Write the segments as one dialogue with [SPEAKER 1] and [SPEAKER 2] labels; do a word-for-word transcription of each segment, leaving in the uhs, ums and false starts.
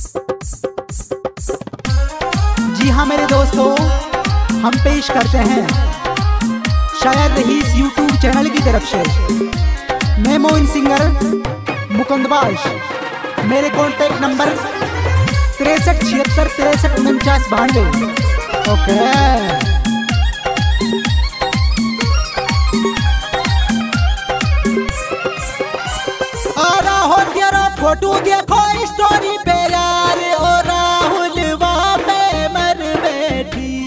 [SPEAKER 1] जी हाँ मेरे दोस्तों, हम पेश करते हैं शायर रहीस यूट्यूब चैनल की तरफ से मैं मोइन सिंगर मुकुंदबाज। मेरे कॉन्टैक्ट नंबर तिरसठ छिहत्तर तिरसठ उनचास बानवे। ओके फोटो देखो स्टोरी पे यार, ओ राहुल वहाँ पे मर बैठी।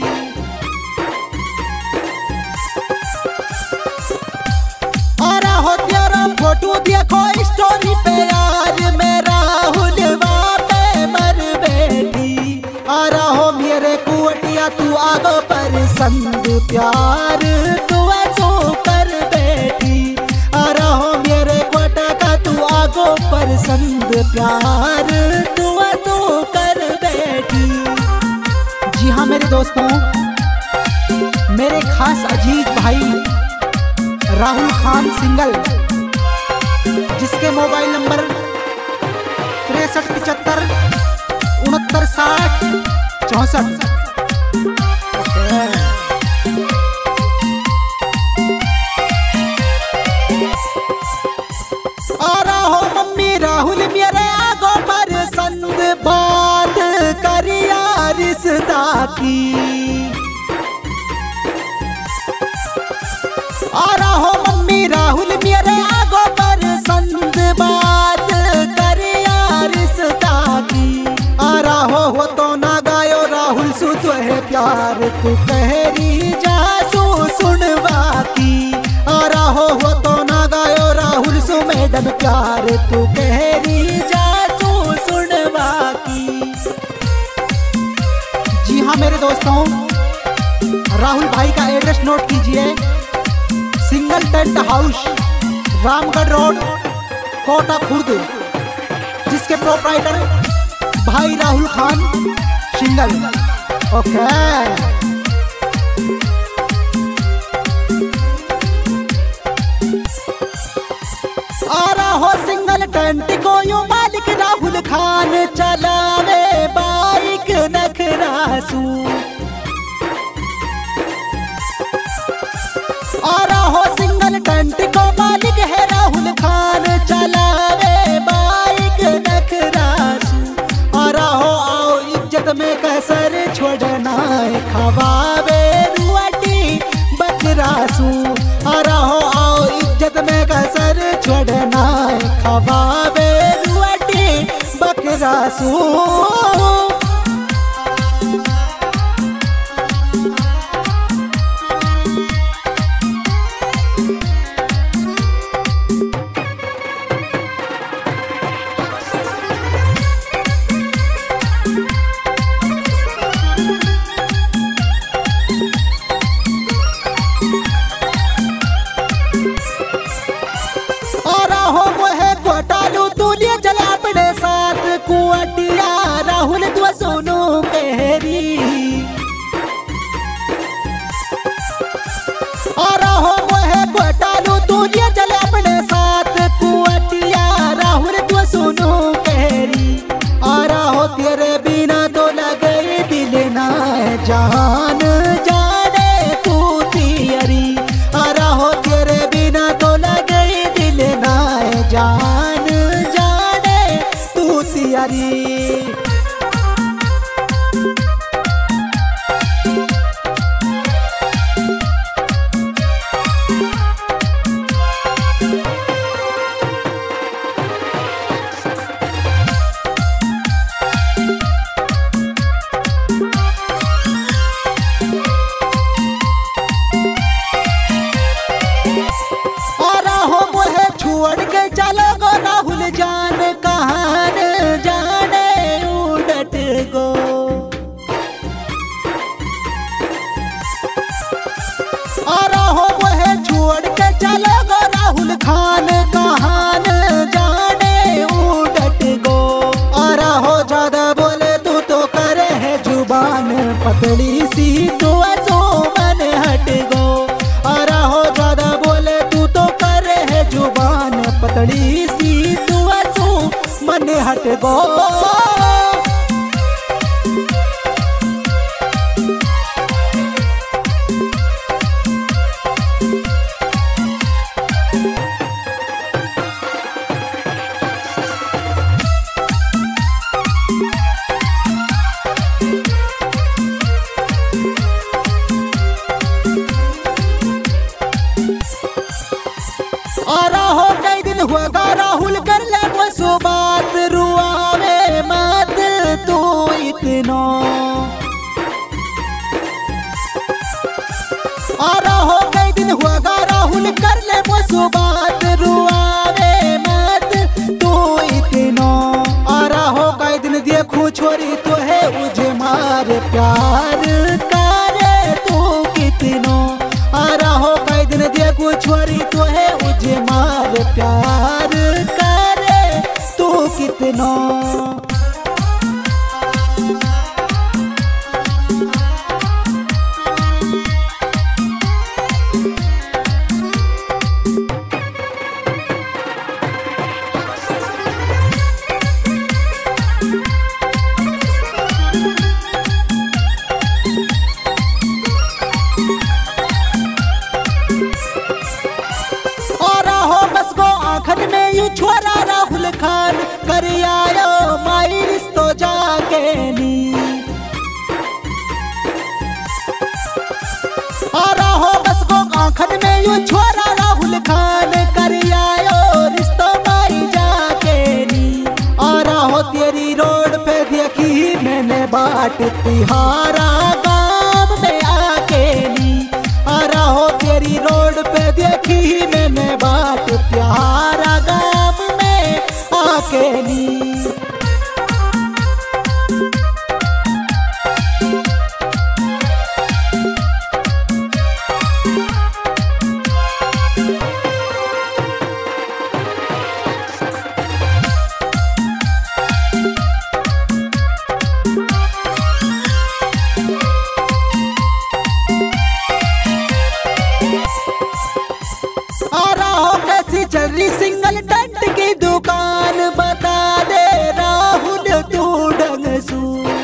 [SPEAKER 1] और हो तेरा फोटो देखो स्टोरी पे यार, मैं राहुल वहाँ पे मर बैठी। और हो मेरे कुटिया तू आगो पर संग प्यार तू ऐसो कर बैठी। और हो मेरे कोटा का तू आगो पर संग प्यार तू तो कर बैठी। जी हाँ मेरे दोस्तों, मेरे खास अजीज भाई राहुल खान सिंगल, जिसके मोबाइल नंबर तिरसठ पिचहत्तर उनहत्तर साठ चौसठ। राहुल मेरे आगो पर संग बात करिया रिश्ता की। और हो मम्मी राहुल मेरे आगो पर संग बात करिया रिश्ता की। और हो हो तो ना गायो राहुल सु तो है प्यार तू कहरी जासू सुनवा की। और हो हो तो ना गायो राहुल सु मैडम प्यार तू कहरी जासू सुनवा की। जी हाँ मेरे दोस्तों, राहुल भाई का एड्रेस नोट कीजिए। Singal tent house, Ramgarh road, Kota Khurd, जिसके प्रोप्राइटर भाई राहुल खान सिंगल। ओके हो सिंगल टेंट को यो मालिक राहुल खान चलावे बाइक नखरासू। और हो सिंगल टेंट को मालिक है राहुल खान चलावे बाइक नखरासू। और हो आओ इज्जत में कसर छोड़ना खवावे रुआटी बकरासू। और हो आओ इज्जत में कसर छोड़ना खवावे रुआटी बकरासू। कुटिया राहुल तू सुनो कहरी। और हो है कोटालू तू ये चल अपने साथ कुटिया राहुल तू सुनो कहरी। और हो तेरे बिना तो लगे दिल ना जान जाने तू तियरी। और हो तेरे बिना तो लगे दिल ना जान जाने तू तियरी। छोड़ के चलो गो राहुल जान कहान जाने उड़ट गो। और हो वह छोड़ के चलो गो राहुल खान कहान जाने उड़ट गो। और हो ज्यादा बोले तू तो करे है जुबान पतली सी तो ऐसो मन हट गो। और हो ज्यादा बोले तू तो करे है जुबान पतली सी तू ऐसो मन हट गो। इतना। आरा हो कई दिन हुआ गा राहुल कर ले वो बात रुआवे मत तू इतना। आरा हो कई दिन देखू छोरी तो है उजे मार प्यार करे तू कितना। आरा हो कई दिन देखू छोरी तो है उजे मार प्यार करे तू कितना। आखन में यू छोरा राहुल खान कर आयो माई रिश्तो जाके नी। आरा हो बस को आखन में यू छोरा राहुल खान कर आयो रिश्तो माई जाके नी। आरा हो तेरी रोड पे देखी मैंने बाट तिहारा गांव में आके नी। आरा हो तेरी रोड पे देखी मैंने बाट प्यारा गांव में आके नी। चल रही सिंगल टेंट की दुकान बता दे राहुल तू ढंग सू।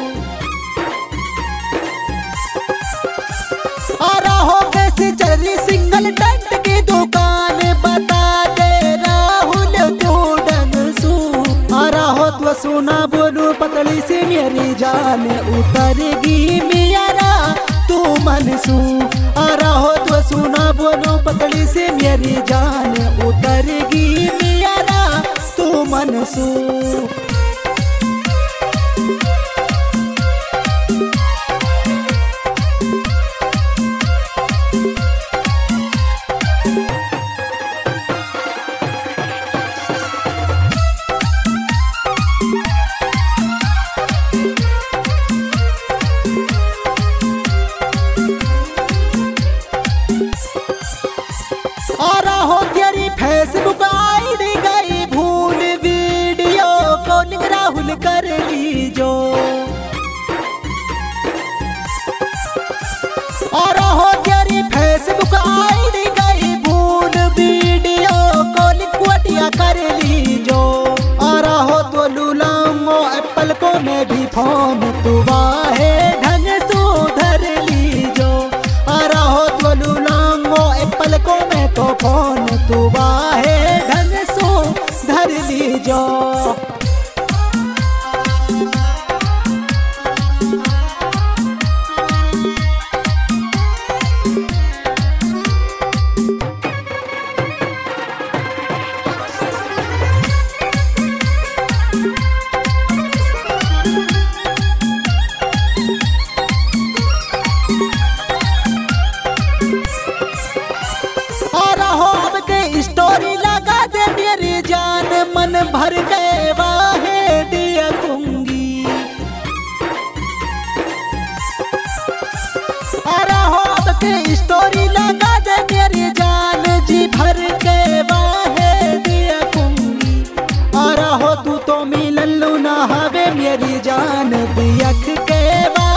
[SPEAKER 1] आरा हो कैसी चल रही सिंगल टेंट की दुकान बता दे राहुल तू ढंग सू। आरा हो तो सुना बोलू पतली सी मेरी जान उतरगी मियारा तू मनसू। आरा हो तो सुना बोलो पतली से मेरी जान उतरगी मियारा तू मनसू। आरा हो तेरी फेसबुक आईडी गई भूल वीडियो कॉलिंग राहुल कर लीजो। आरा हो तेरी फेसबुक आईडी गई भूल वीडियो कॉलिंग कुटिया कर लीजो। आरा हो तो लूलांगो एप्पल को मैं भी फोन तू वाहे ढंग सुधर लीजो। आरा हो तो लूलांगो एप्पल को मैं तो फोन तू वाहे ढंग सो धर लीजो। स्टोरी लगा दे मेरी जान मन भर गए वाहे दिया खूंगी। अरे हो अब के स्टोरी लगा दे मेरी जान जी भर के वाहे दिया खूंगी। अरे हो तू तो मिलन लू ना हवे मेरी जान दियख के